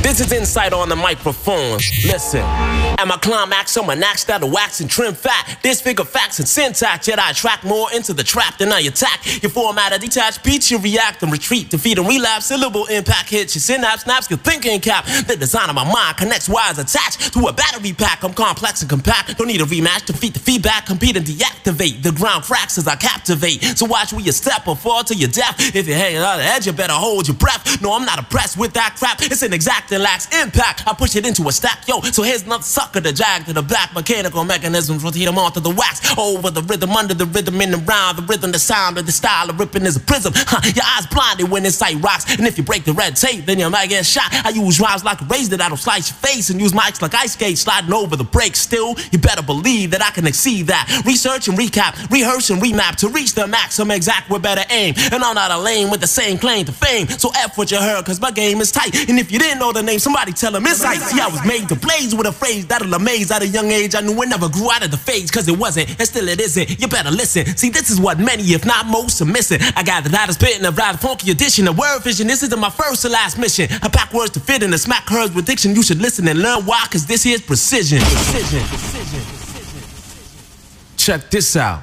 This is Insight on the microphone. Listen, at my climax, I'm an axe that'll wax and trim fat. Disfigure facts and syntax, yet I attract more into the trap than I attack. You format a detached beats, you react and retreat. Defeat and relapse, syllable impact hits your synapse, snaps your thinking cap. The design of my mind connects wires attached to a battery pack. I'm complex and compact, don't need a rematch. Defeat the feedback, compete and deactivate. The ground cracks as I captivate. So watch where you step or fall to your death. If you're hanging on the edge, you better hold your breath. No, I'm not impressed with that crap. It's an exact and lacks impact. I push it into a stack, yo. So here's another sucker to jag to the back. Mechanical mechanisms rotate them onto the wax. Over the rhythm, under the rhythm, in and round. The rhythm, the sound of the style of ripping is a prism. Your eyes blinded when Insight rocks. And if you break the red tape, then you might get shot. I use rhymes like a razor that'll slice your face, and use mics like ice skates sliding over the brakes. Still, you better believe that I can exceed that. Research and recap, rehearse and remap to reach the max. I'm exact with better aim, and I'm not a lame with the same claim to fame. So F what you heard, cause my game is tight. And if you didn't know the name, somebody tell them Insight. See, I was made to blaze with a phrase that'll amaze. At a young age, I knew it never grew out of the phase, cause it wasn't, and still it isn't. You better listen. See, this is what many, if not most, are missing. I got the loudest spit and a rather funky addition of word vision. This isn't my first or last mission. I pack words to fit in a smack curves with diction. You should listen and learn why, cause this here's precision. Check this out.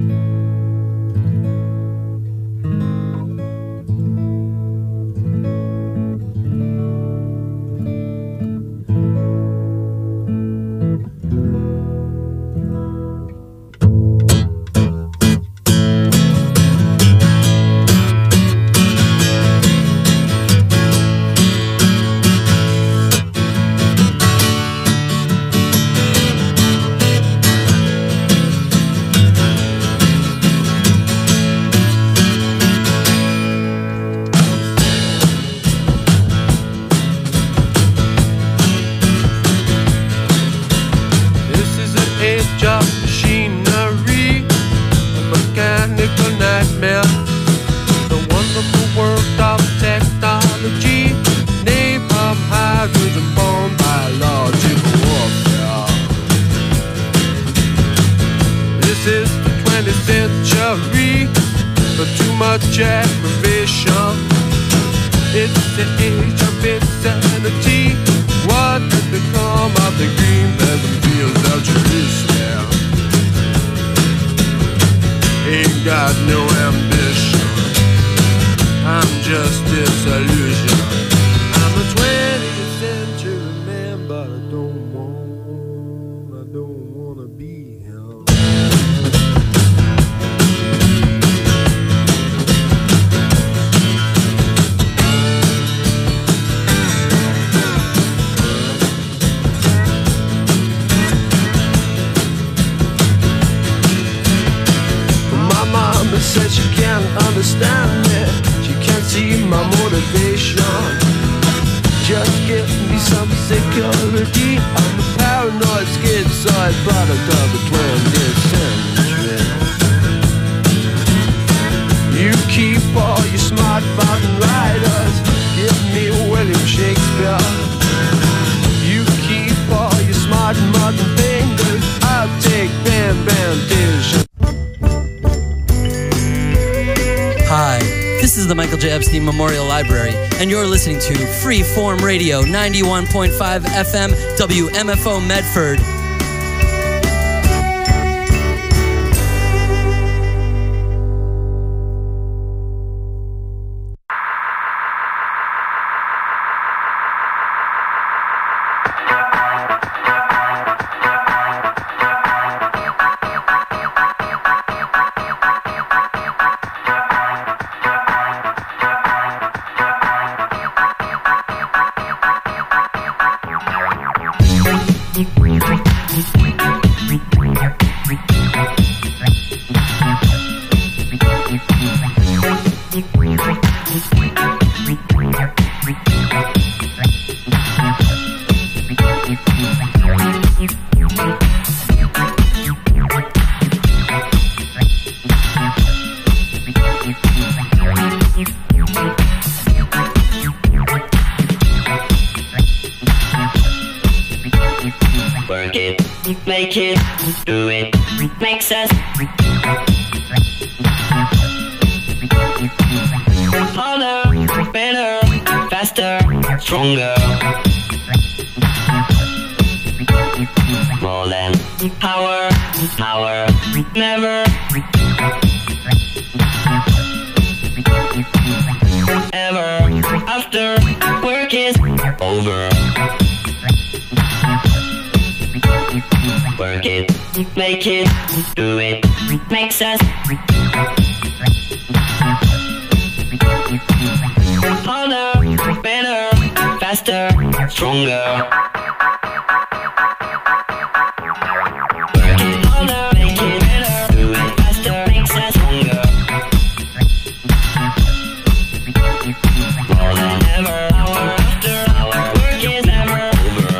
Memorial Library, and you're listening to Freeform Radio 91.5 FM WMFO Medford. Make it, do it, makes us harder, better, faster, stronger. never. Ever after work is over. Work it, make it, do it, makes us harder, better, faster, stronger. Work it harder, make it better, do it faster, makes us stronger. More than ever, hour after hour, work is never over.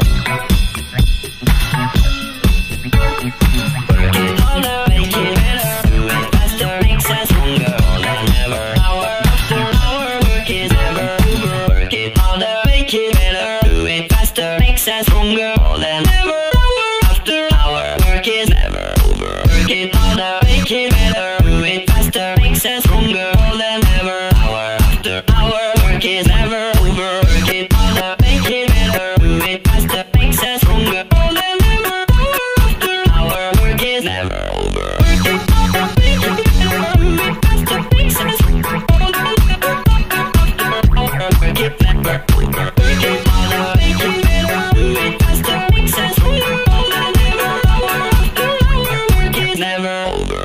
Work it harder, make it better, do it faster, makes us stronger. More than ever, hour after hour, work is never over. Work it harder, make it better, do it faster, makes us stronger. More than ever, hour after hour, work is never over. Work it harder, make it better, do it faster, makes us stronger. More than ever, hour after hour, work is never over. Work it harder, make it better, do it faster, makes us stronger. More than ever, hour after hour, work is never over. Work it harder, make it better, do it faster, makes us stronger. More than ever, hour after hour, work it never over. Work it harder, make it better, do it faster, makes us stronger. More than ever, hour after hour, work is never over.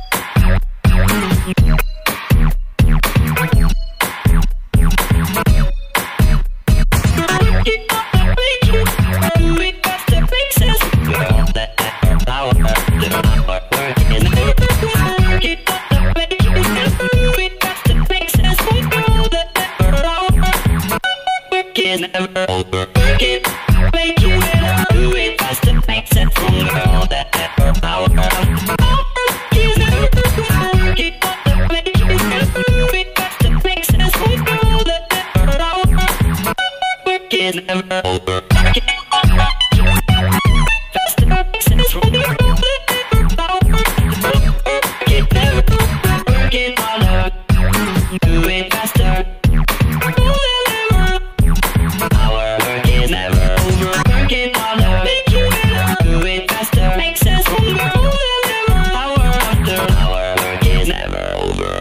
Never over. Work it, make it better, do it faster, makes it stronger. All that ever power is never over. Work it, make it better, do it faster, makes it stronger. All that ever power work is never over. Work it faster, makes it stronger. All that ever power work it never over. Work it harder, do it faster. Our work is never over. Work it harder, make it better, do it faster, makes us stronger. More than ever, hour after hour, work is never over.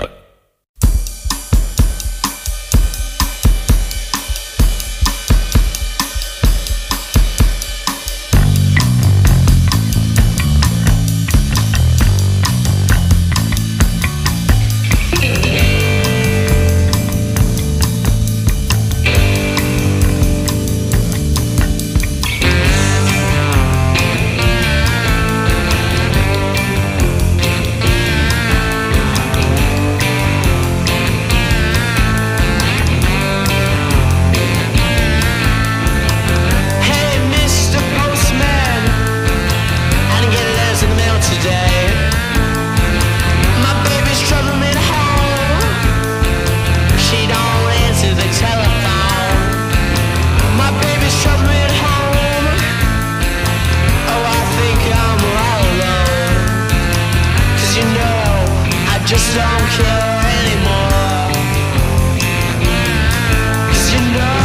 Just don't care anymore. 'Cause you know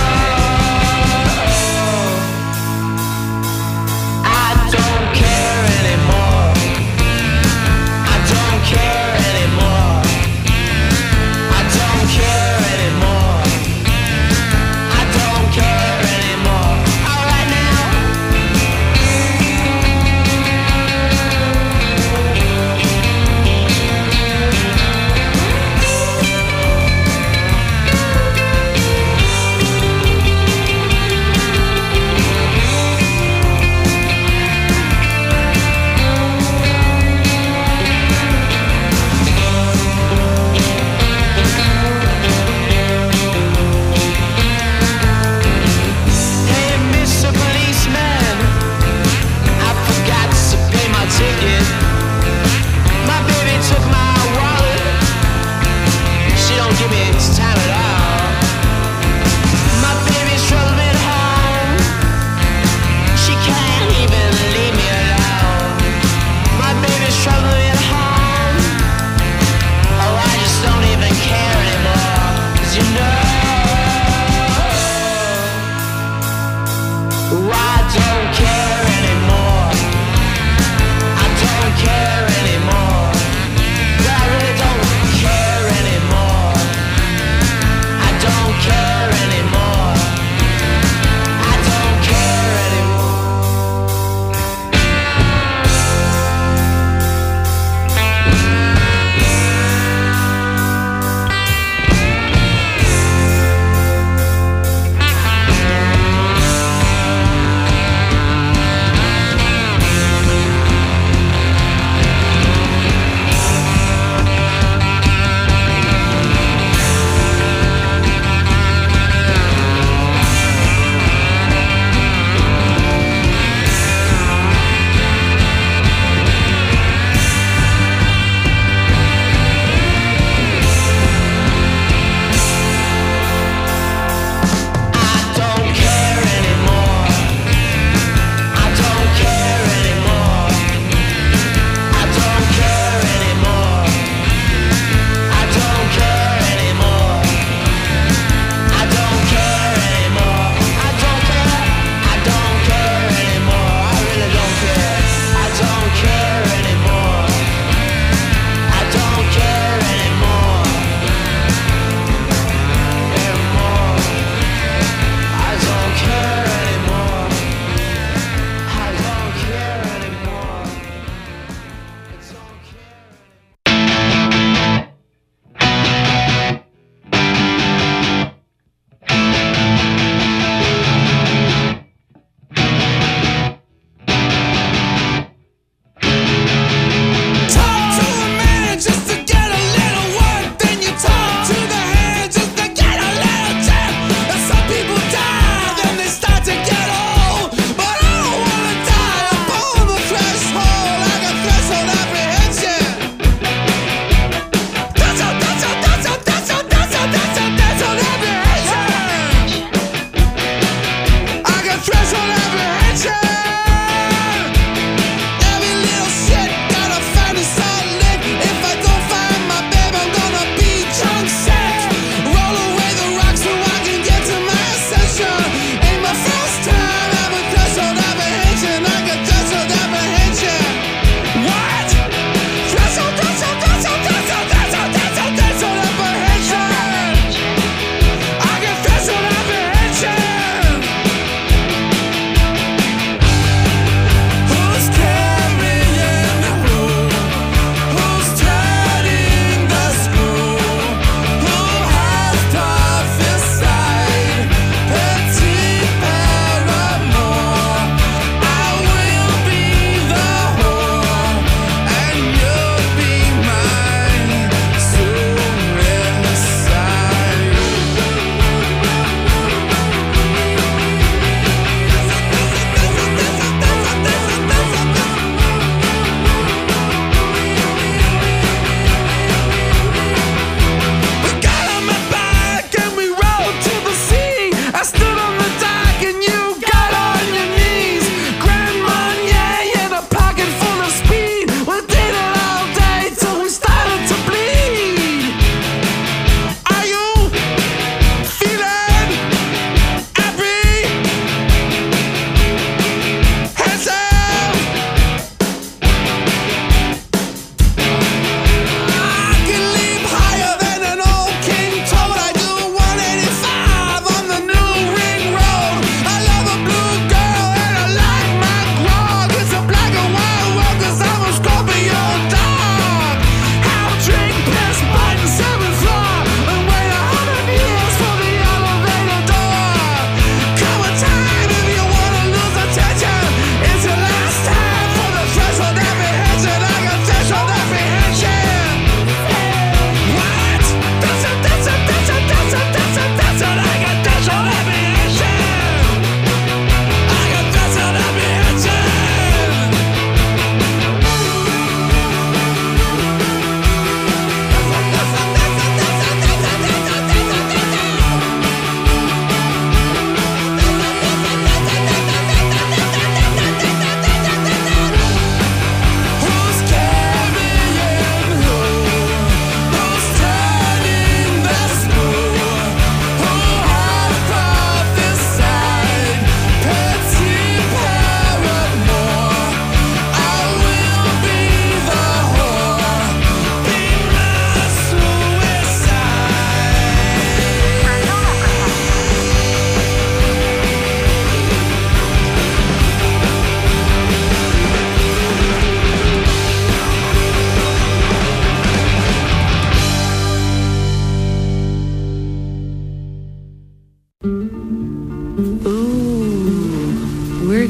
I don't care anymore. I don't care anymore. I don't care anymore. I don't care anymore. All right now.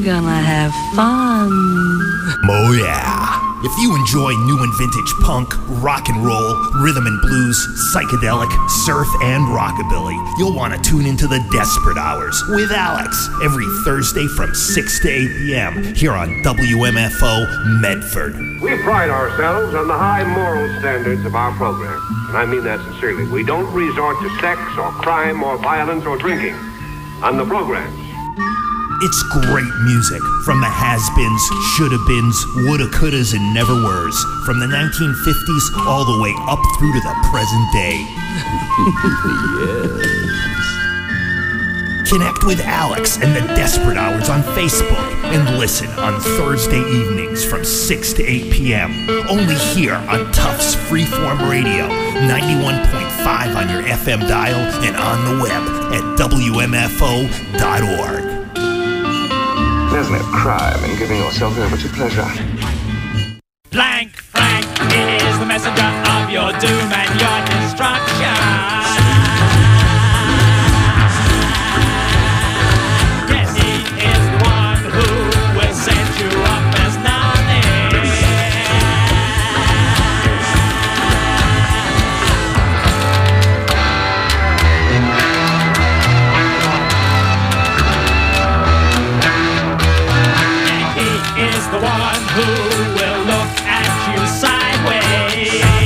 gonna have fun. Oh yeah. If you enjoy new and vintage punk, rock and roll, rhythm and blues, psychedelic, surf, and rockabilly, you'll want to tune into the Desperate Hours with Alex every Thursday from 6 to 8 p.m. here on WMFO Medford. We pride ourselves on the high moral standards of our program, and I mean that sincerely. We don't resort to sex or crime or violence or drinking on the programs. It's great music from the has-beens, shoulda-beens, woulda, couldas, and never-weres, from the 1950s all the way up through to the present day. Yes. Connect with Alex and the Desperate Hours on Facebook and listen on Thursday evenings from 6 to 8 p.m. Only here on Tufts Freeform Radio, 91.5 on your FM dial and on the web at WMFO.org. There's no crime in giving yourself over to pleasure. Blank Frank is the messenger of your doom and your destruction. Yes, he is the one who will set you up as nothing. And he is the one who will look at you sideways.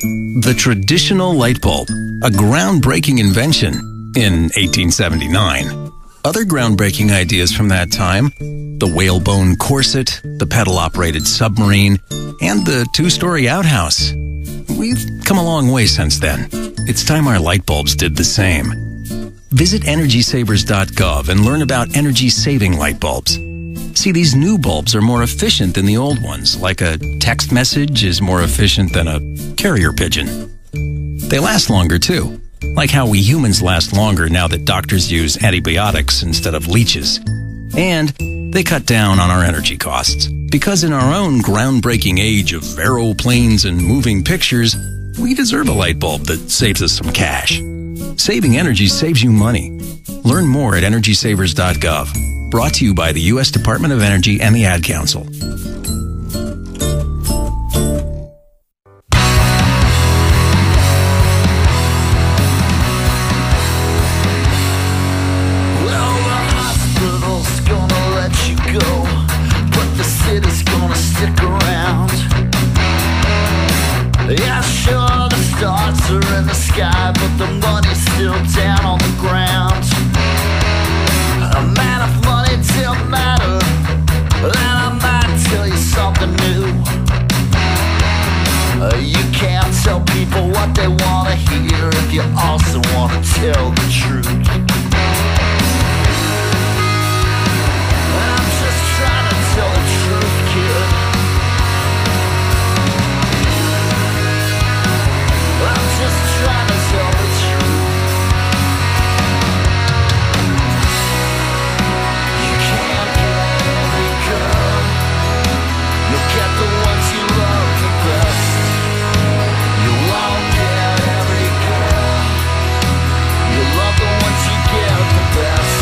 The traditional light bulb, a groundbreaking invention in 1879. Other groundbreaking ideas from that time, the whalebone corset, the pedal-operated submarine, and the two-story outhouse. We've come a long way since then. It's time our light bulbs did the same. Visit EnergySavers.gov and learn about energy-saving light bulbs. See, these new bulbs are more efficient than the old ones, like a text message is more efficient than a carrier pigeon. They last longer, too, like how we humans last longer now that doctors use antibiotics instead of leeches. And they cut down on our energy costs, because in our own groundbreaking age of aeroplanes and moving pictures, we deserve a light bulb that saves us some cash. Saving energy saves you money. Learn more at EnergySavers.gov. Brought to you by the U.S. Department of Energy and the Ad Council. Well, the hospital's gonna let you go, but the city's gonna stick around. Yeah, sure, the stars are in the sky, but the money's still down on the ground. A man of money don't matter, and I might tell you something new. You can't tell people what they want to hear if you also want to tell the truth. And I'm just trying to tell the truth, kid. I'm just trying to tell the truth. You can't get every girl. You'll get the ones you love the best. You won't get every girl. You love the ones you get the best.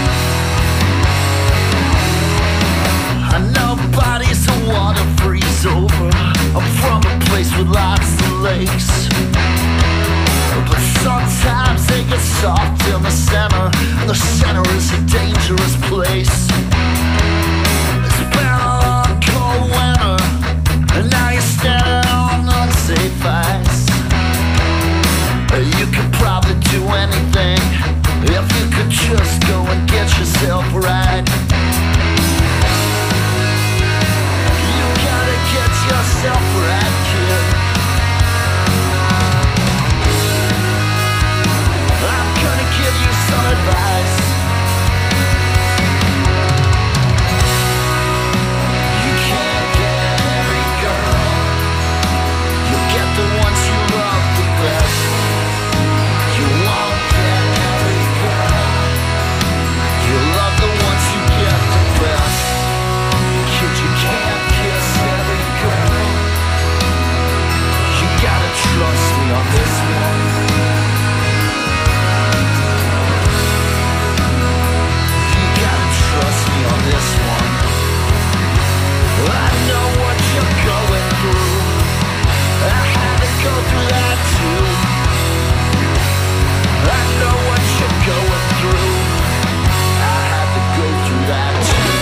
Nobody's a water freeze over. I'm from a place with lots of lakes, but sometimes they get soft in the center, and the center is a dangerous place. It's been a long cold winter, and now you're standing on unsafe ice. You could probably do anything if you could just go and get yourself right. You gotta get yourself right, kid. I'm gonna give you some advice. You can't get every girl. You'll get the ones you love the best. You won't get every girl. You love the ones you get the best. Kid, you can't kiss every girl. You gotta trust me on this one. You gotta trust me on this one. I know what you're going through. I had to go through that too. I know what you're going through. I had to go through that too.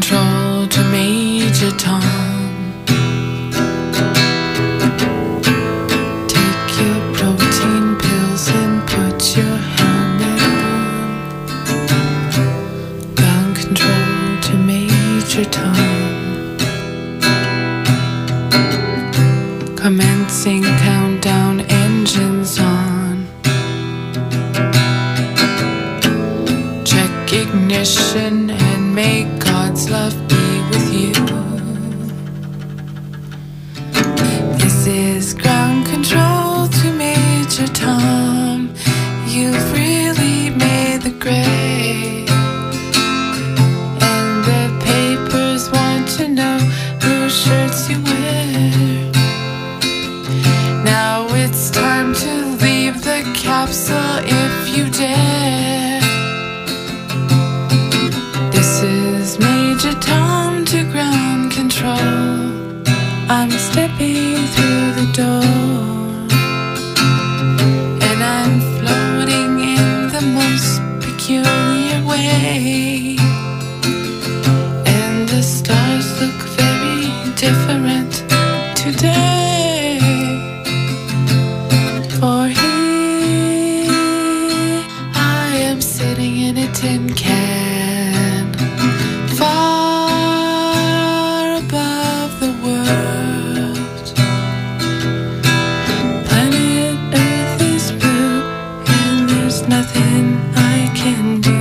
control to Major Tom. Take your protein pills and put your helmet on. Ground control to Major Tom. Commencing countdown, engines on. Check ignition and may God's love be with you. This is ground control to Major Tom. You've really made the grade, and the papers want to know whose shirts you wear. Now it's time to leave the capsule if you dare. This is Major Tom to ground control. I'm stepping through the door, and I'm floating in the most peculiar way. And the stars look very different today. For here I am sitting in a tin can, far above the world. Planet Earth is blue, and there's nothing I can do.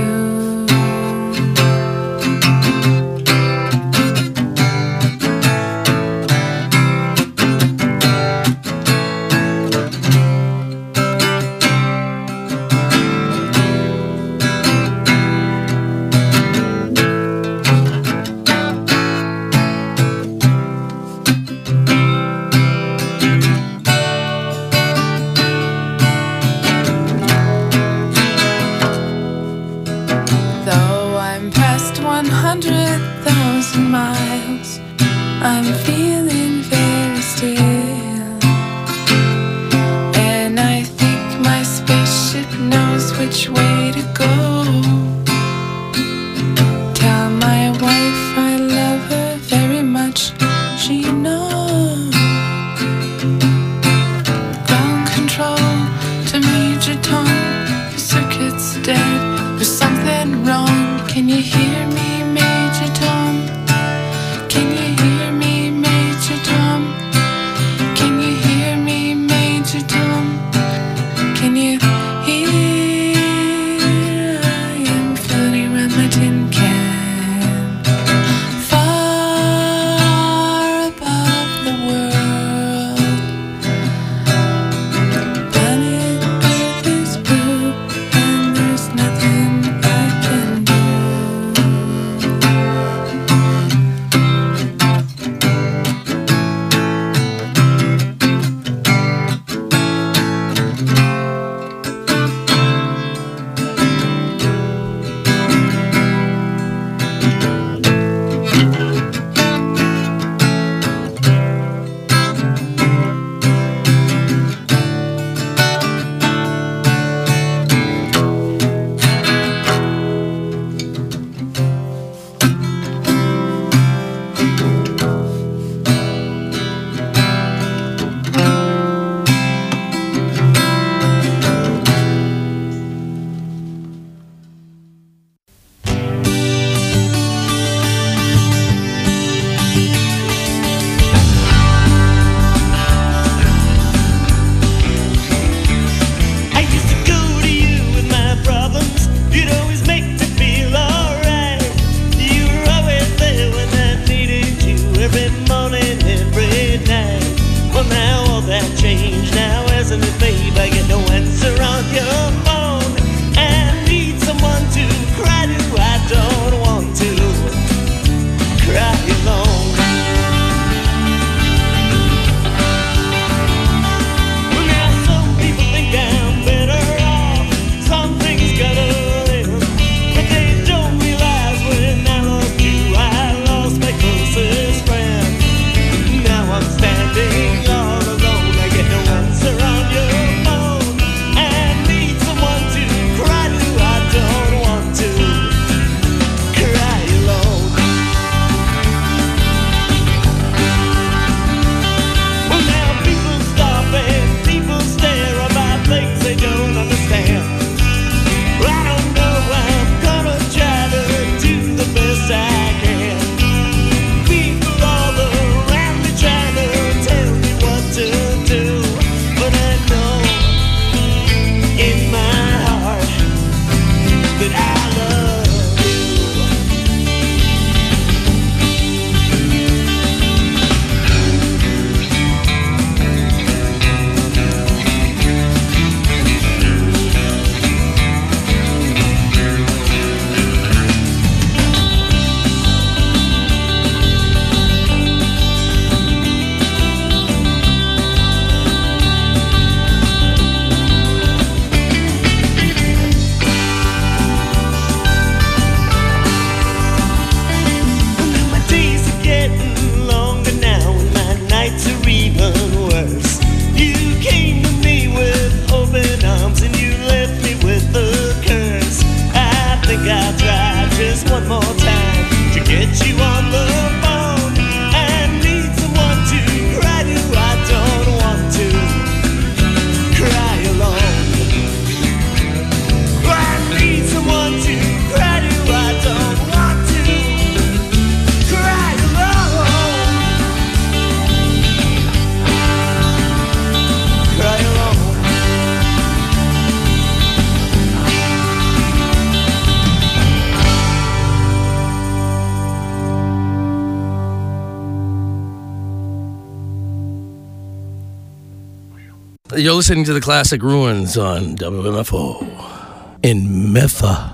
You're listening to the Classic Ruins on WMFO in Memphis.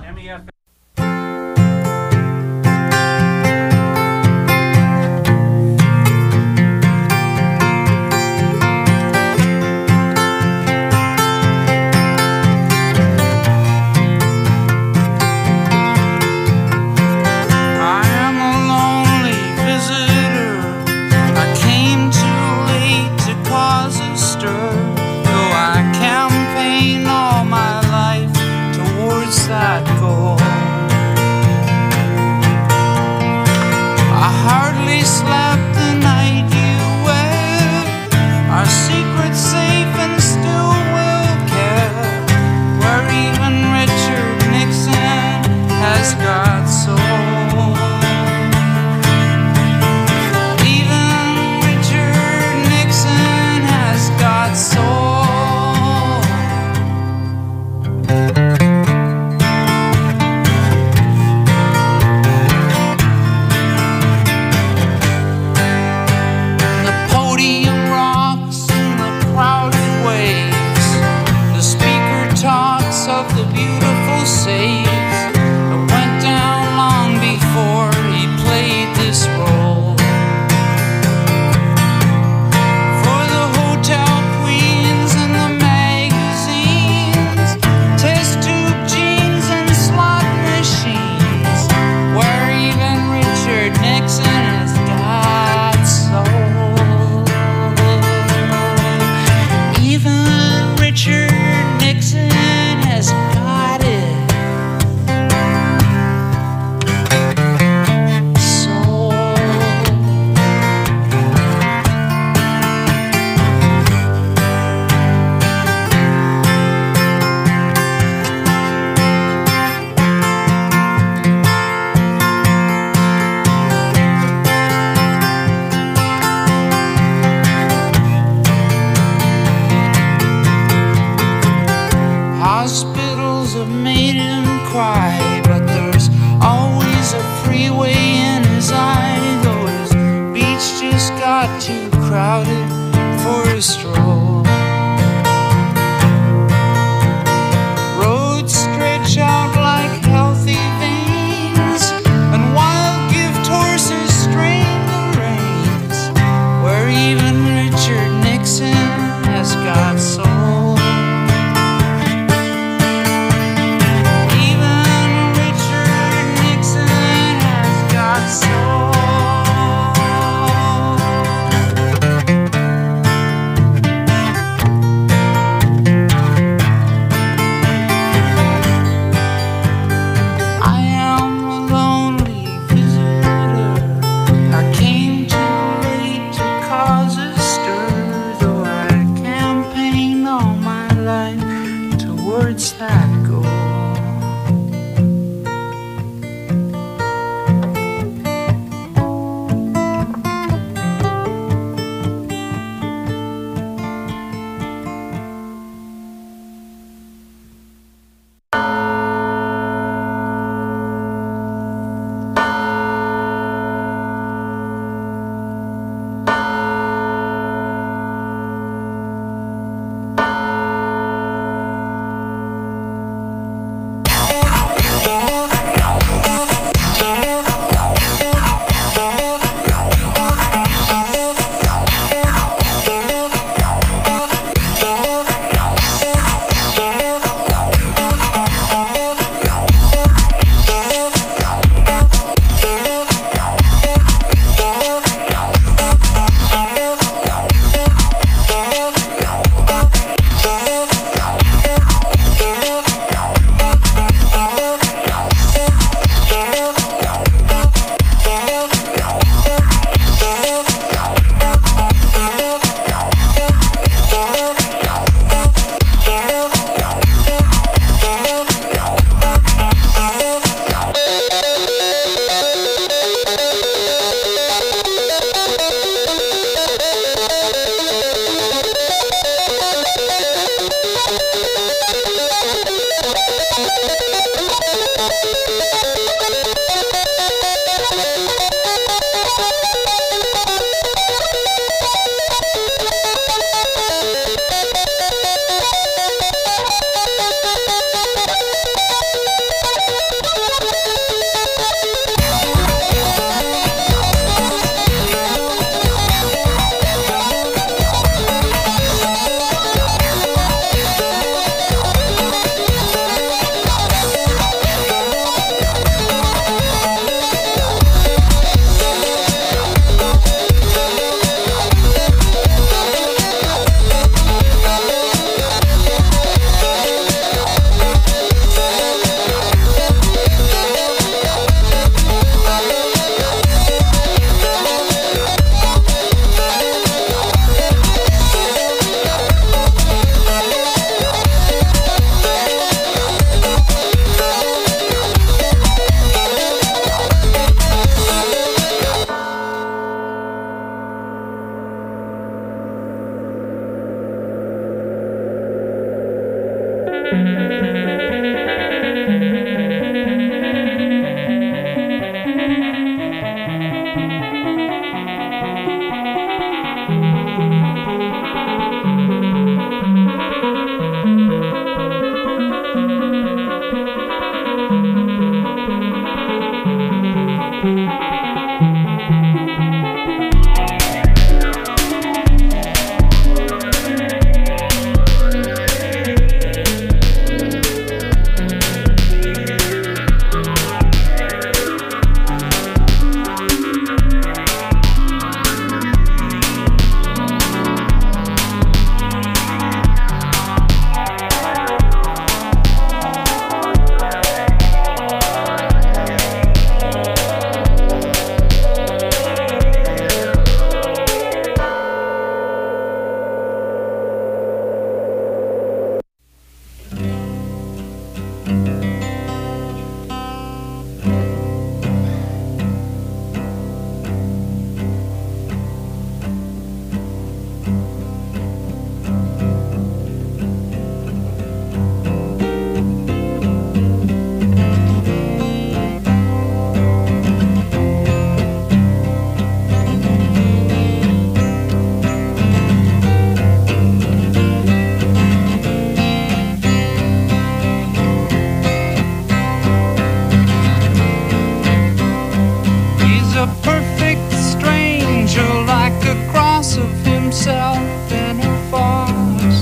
perfect stranger, like a cross of himself in a farce.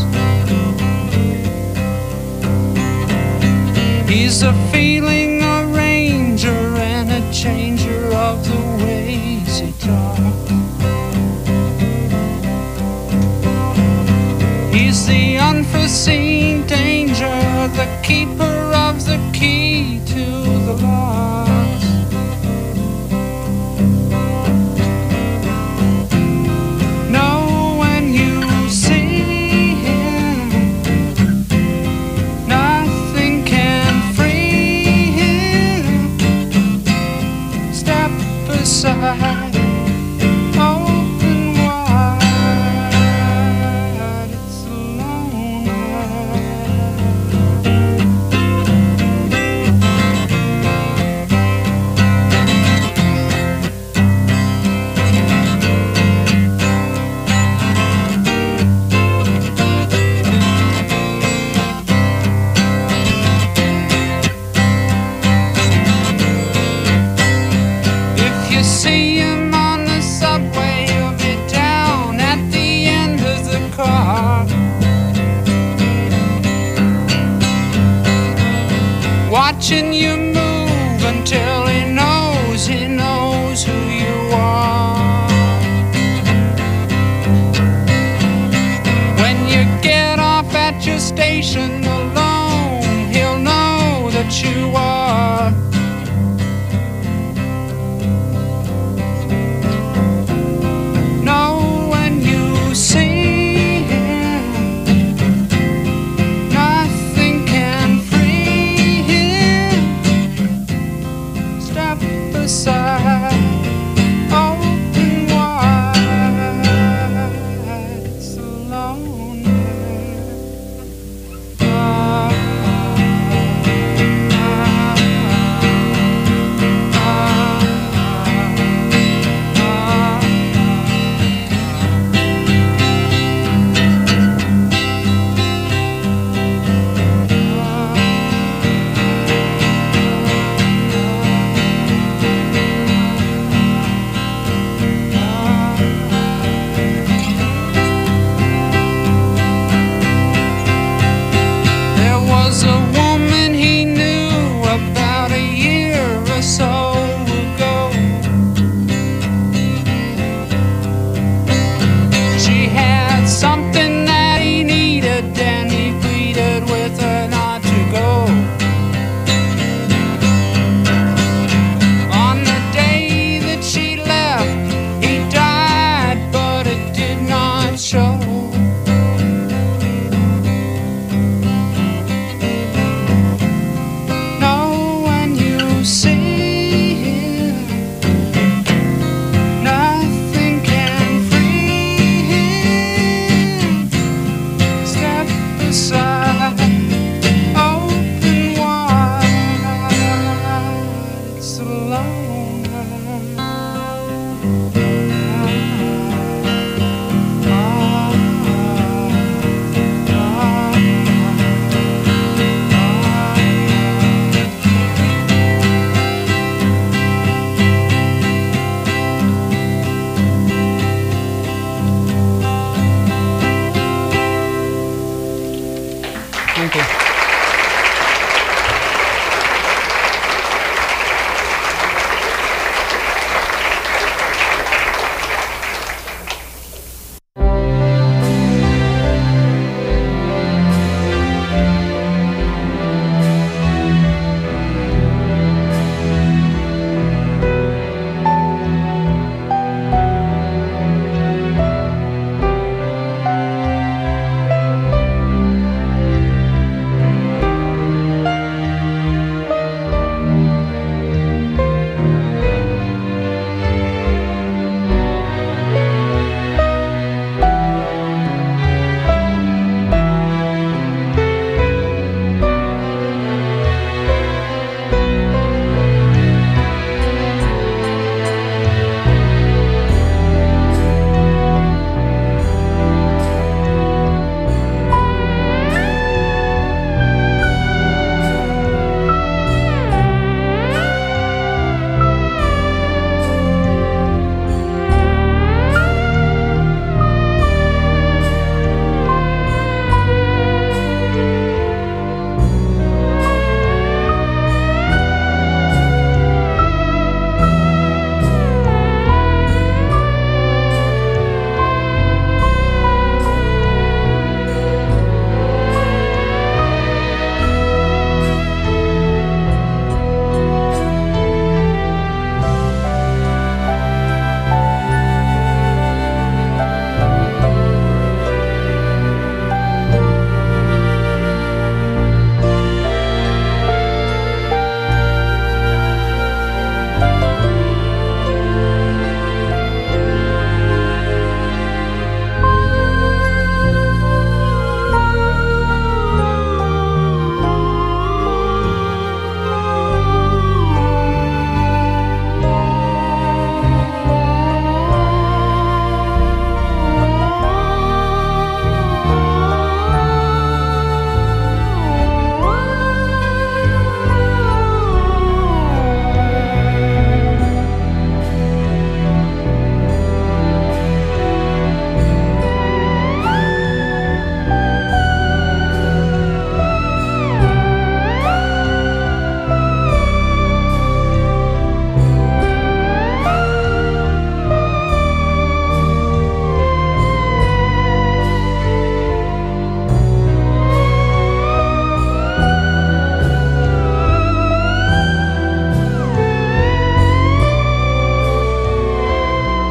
He's a feeling arranger and a changer of the ways he talks. He's the unforeseen danger, the keeper of the key to the lost. Know when you see him, nothing can free him. Step aside, open wide, it's alone. If you see him on the subway, you'll be down at the end of the car, watching you move until he knows who you are. When you get off at your station alone, he'll know that you are. Know when you see him, nothing can free him. Step aside, open wide, it's alone. There was a woman he knew about a year or so ago. She had something that he needed, and he pleaded with her not to go. On the day that she left, he died, but it did not show. Know when you see him, nothing can free him. Step aside, open wide, it's alone.